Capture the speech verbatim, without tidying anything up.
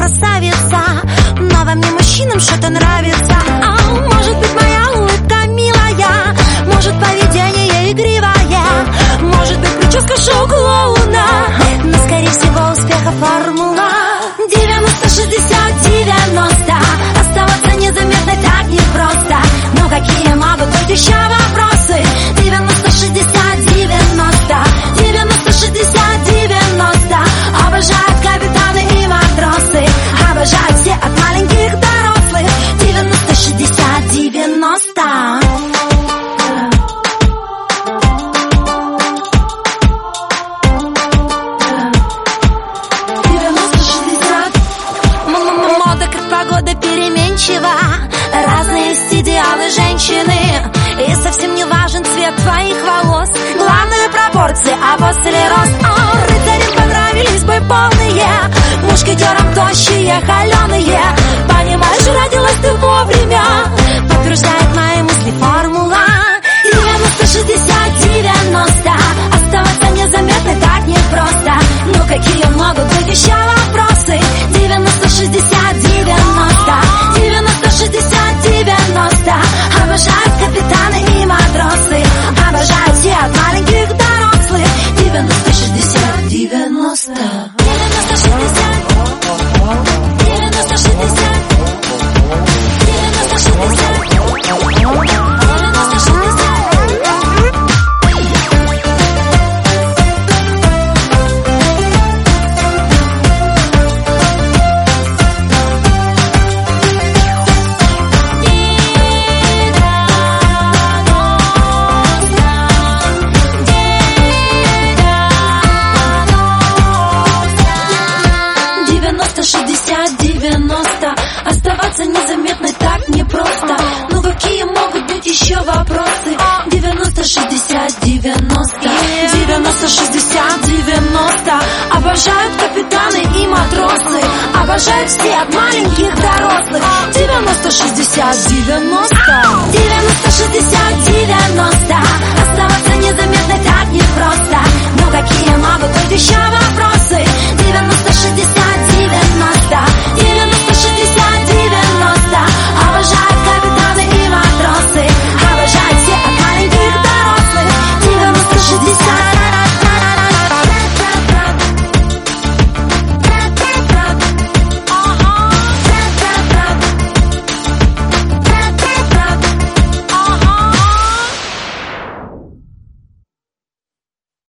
красавица, но во мне мужчинам что-то нравится. А может быть, моя улыбка милая, может, поведение игривое, может быть, прическа шоу-клоуна, но, скорее всего, успеха формула девяносто шестьдесят девяносто. Оставаться незаметной так непросто. Но какие могут быть еще вопросы? девяносто шестьдесят девяносто, девяносто шестьдесят девяносто. Обожают капитаны и матросы, обожают все от маленьких до рослых. девяносто шестьдесят девяносто. Мода как погода переменчива, разные есть идеалы женщины, и совсем не важен цвет твоих волос, главное пропорции, а после рост. О, рыцарям понравились бы полные, мушкетерам тощие, холеные. Понимаешь, родилась ты вовремя, подтверждает мои мысли формула девяносто шестьдесят девяносто. Оставаться незаметной так непросто. Ну какие могут быть еще вопросы? девяносто шестьдесят девяносто, девяносто шестьдесят девяносто. Обожают капитаны и матросы, обожают все от маленьких до рослых. девяносто шестьдесят девяносто, девяносто шестьдесят, девяносто шестьдесят, девяносто шестьдесят, девяносто шестьдесят. шестьдесят девяносто. Оставаться незаметной так непросто. Ну какие могут быть еще вопросы? девяносто шестьдесят девяносто, девяносто шестьдесят девяносто. Обожают капитаны и матросы, обожают все от маленьких до рослых. девяносто шестьдесят девяносто, девяносто шестьдесят девяносто. Оставаться незаметной так непросто. Ну какие могут быть еще вопросы? девяносто шестьдесят девяносто.